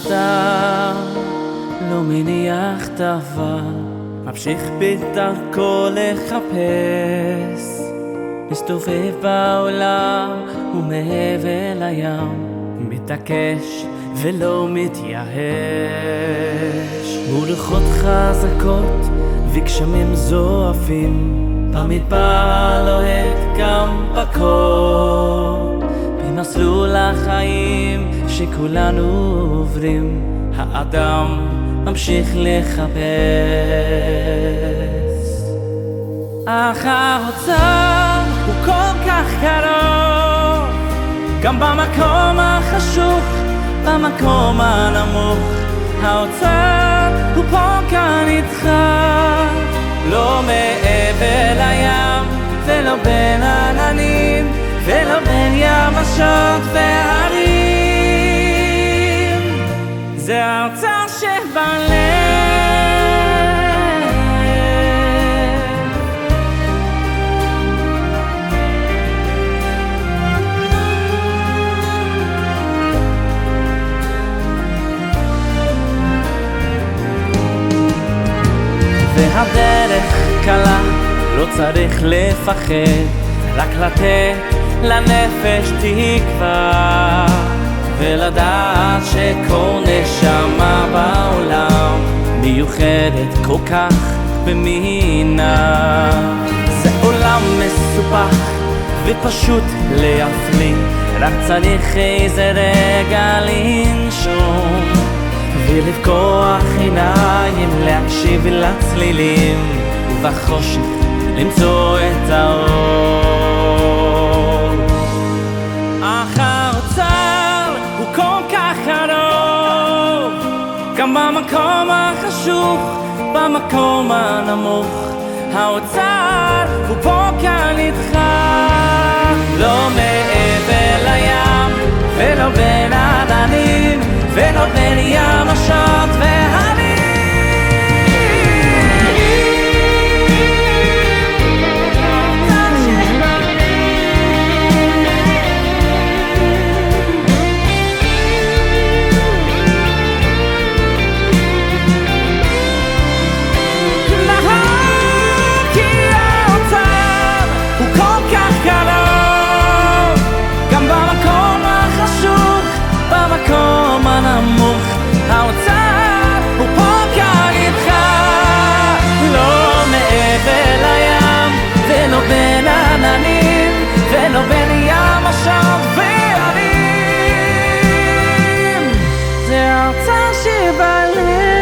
האדם לא מניח דבר, ממשיך בדרכו לחפש, מסתובב בעולם ומעבר לים, מתעקש ולא מתייאש. מוליכות חזקות וגשמים זועפים, במדבר לוהט גם בקור, במסלול החיים שכולנו עוברים, האדם ממשיך לחפש. אך האוצר הוא כל כך קרוב, גם במקום החשוך, במקום הנמוך, האוצר הוא פה כאן איתך, לא מעבר לים ולא בין עננים ולא בין יבשות והרים, זה האוצר שבלב. והדרך קלה, לא צריך לפחד, רק לתת לנפש תקווה, ולדעת שכל נשמה בעולם מיוחדת כל כך במינה. זה עולם מסופח ופשוט להפליא, רק צריך איזה רגע לנשום ולפקוח עיניים, להקשיב לצלילים ובחושך למצוא את האור. אך האוצר הוא כל כך קרוב, גם במקום החשוך, במקום הנמוך, האוצר הוא פה כאן איתך, לא מעבר לים ולא בין עננים ולא בין יבשות והרים. האוצר הוא פה כאן איתך, לא מעבר לים ולא בין עננים ולא בין יבשות והרים, זה האוצר שבלב.